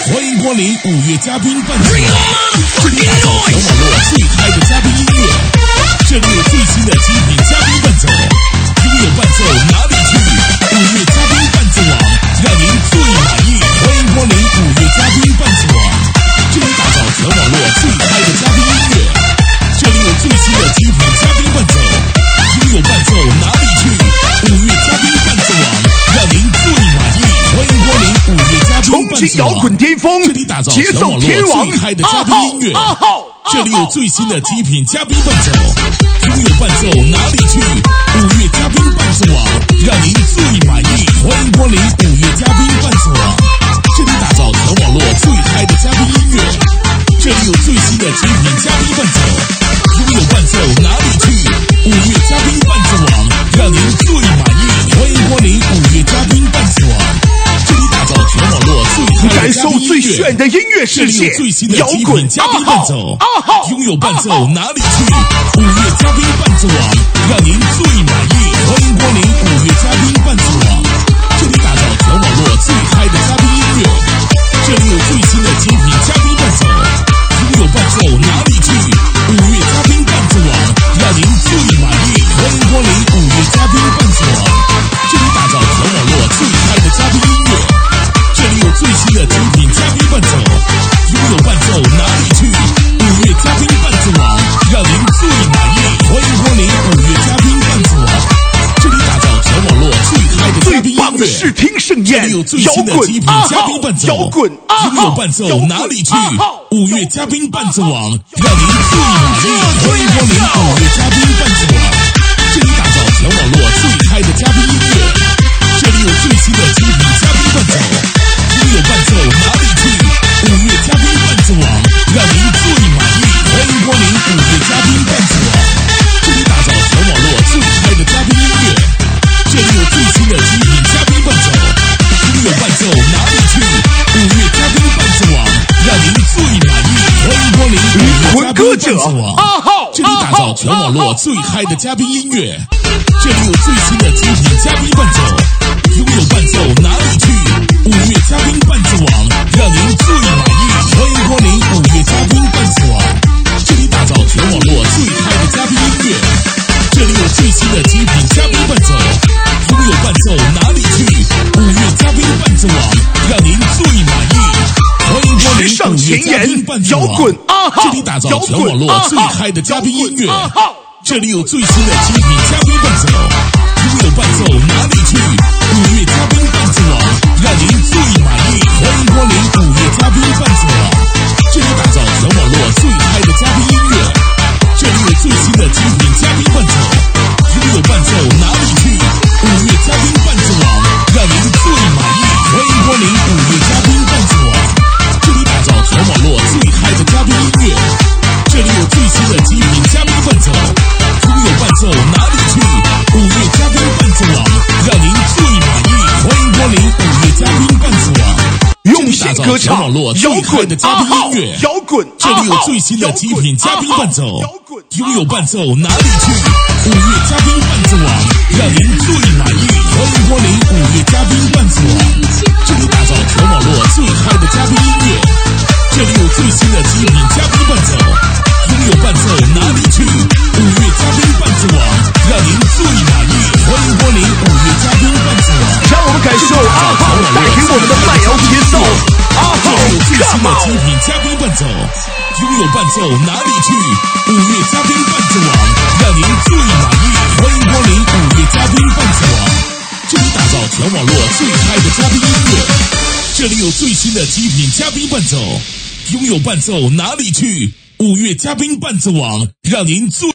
欢迎光临5月嘉宾伴奏，这里打造全网络最嗨的嘉宾音乐，这里有最新的精品嘉宾伴奏，拥有伴奏哪里去？5月嘉宾伴奏网，让您最满意。欢迎光临5月嘉宾伴奏网，这里打造全网络最嗨的嘉宾音乐，这里有最新的精品嘉宾伴奏，拥有伴奏哪里去？5月嘉宾伴奏网，让您最满意。欢迎光临5月嘉宾伴奏网， 摇滚巅峰， 这里打造全网络最嗨的嘉宾音乐，这里有最新的极品嘉宾伴奏，拥有伴奏哪里去？5月嘉宾伴奏网，让您最满意。欢迎光临5月嘉宾伴奏网，这里打造全网络最嗨的嘉宾音乐，这里有最新的极品嘉宾伴奏，拥有伴奏哪里去？5月嘉宾伴奏网，让您最满意。欢迎光临5月嘉宾伴奏网，这里打造全网络最嗨的感受最炫的音乐世界，摇滚嘉宾伴奏，拥有伴奏哪里去？5月嘉宾伴奏网，让您最满意。欢迎光临5月嘉宾伴奏网，这里打造全网络最嗨的嘉宾音乐，这里有最新的精品嘉宾伴奏，拥有伴奏哪里去？5月嘉宾伴奏网，让您最满意。欢迎光临5月嘉宾伴奏网，这里打造全网络最嗨的嘉宾音乐，这里有最新的精品嘉宾伴奏，拥有伴奏哪里去？5月嘉宾伴奏网，让您最满意。欢迎光临5月嘉宾伴奏网，这里打造全网络最嗨的嘉宾音乐， 视听盛宴， 这里有最新的极品嘉宾伴奏， 摇滚拥有伴奏哪里去？5月嘉宾伴奏网，让您最满意。欢迎光临5月嘉宾伴奏网，这里打造全网络最嗨的嘉宾音乐，这里有最新的极品嘉宾伴奏，拥有伴奏哪里去？5月嘉宾伴奏网，让您最满意。欢迎光临5月嘉宾伴奏网，这里打造全网络最嗨的嘉宾音乐，这里有最新的极品嘉宾伴奏，拥有伴奏哪里去？5月嘉宾伴奏网，让您最满意。欢迎光临5月嘉宾伴奏网，这里打造全网络最嗨的嘉宾音乐，这里有最新的极品嘉宾伴奏，拥有伴奏哪里去？5月嘉宾伴奏网，让您最满意。欢迎光临5月嘉宾伴奏网，这里打造全网络最嗨的嘉宾音乐，这里有最新的极品嘉宾伴奏，拥有伴奏哪里去？5月嘉宾伴奏网，让您最满意。欢迎光临5月嘉宾伴奏网，这里打造全网络最嗨的嘉宾音乐，这里有最新的极品嘉宾伴奏，拥有伴奏哪里去？5月嘉宾伴奏网，让您最满意。欢迎光临5月嘉宾伴奏网，这里打造全网络最嗨的嘉宾音乐，这里有最新的精品嘉宾伴奏，拥有伴奏哪里去？5月嘉宾伴奏网，让您最满意。欢迎光临5月嘉宾伴奏网，这里打造全网络最嗨的嘉宾音乐，这里有最新的精品嘉宾伴奏，拥有伴奏哪里去？5月嘉宾伴奏网，让您最满意。欢迎光临5月嘉宾伴奏网， 用心歌唱， 网络最嗨的嘉宾音乐， 摇滚， 这里有最新的极品嘉宾伴奏，拥有伴奏哪里去？5月嘉宾伴奏网，让您最满意。欢迎光临5月嘉宾伴奏网，这里打造全网络最嗨的嘉宾音乐，这里有最新的极品嘉宾伴奏，拥有伴奏哪里去？5月嘉宾伴奏网，让您最满意。欢迎光临5月嘉宾伴奏网， 让我们感受阿浩带给我们的慢摇节奏。阿浩有最新的极品嘉宾伴奏，拥有伴奏哪里去？5月嘉宾伴奏网，让您最满意。欢迎光临5月嘉宾伴奏网，这里打造全网络最嗨的嘉宾音乐，这里有最新的极品嘉宾伴奏，拥有伴奏哪里去？5月嘉宾伴奏网，让您最